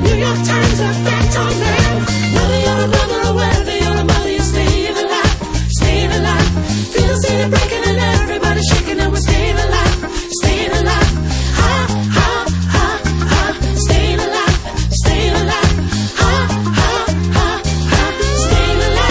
New York Times effect on them. Whether you're a brother or whether you're a mother, you're staying alive, staying alive. Feel the city breaking and everybody shaking and we're staying alive, staying alive. Ha, ha, ha, ha, staying alive, staying alive. Ha, ha, ha, ha, staying alive.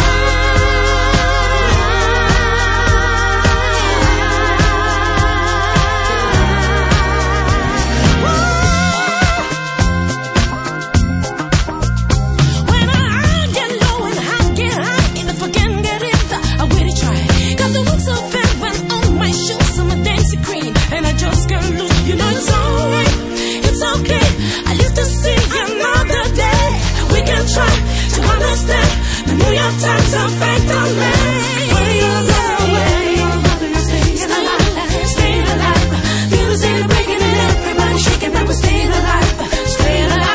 When I get low and I get high, and if I can get it, I really try. Got the wings of heaven on my shoes, I'm a dancing queen, and I just can't lose. You know it's alright, it's okay. I used to see another day. We can try to understand the New York Times effect on me. Whether you're a brother or whether you're a mother, you're staying alive, staying alive. Feel the city breaking and everybody shaking, and we're staying alive, staying alive.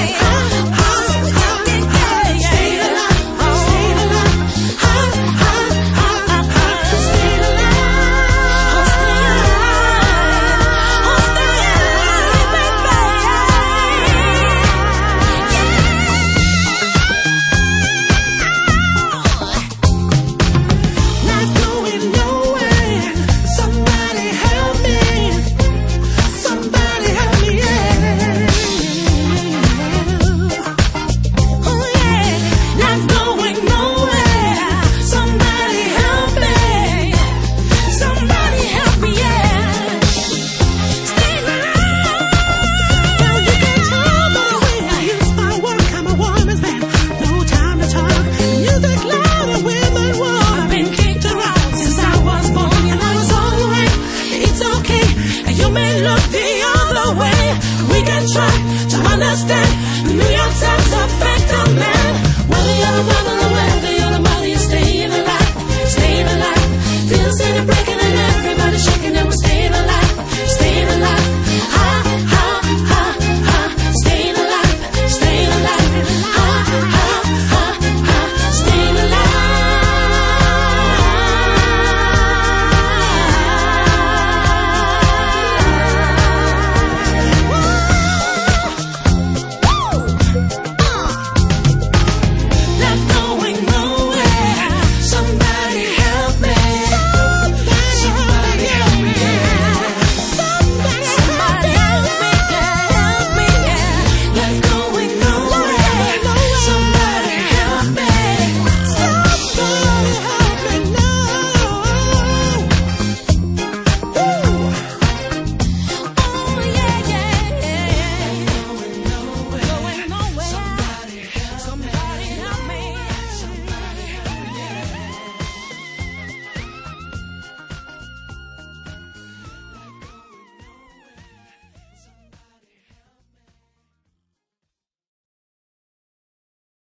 Not going nowhere. Somebody help me. Somebody help me, yeah. Oh yeah. Not going nowhere. Somebody help me. Somebody help me, yeah. Stay alive. Well, you can tell by the way I use my work. I'm a woman's man. No time to talk. Music loud and women walk. I've been kicked around since I was born. You know it's alright, it's okay. You may look the other way. We can try to understand the New York Times.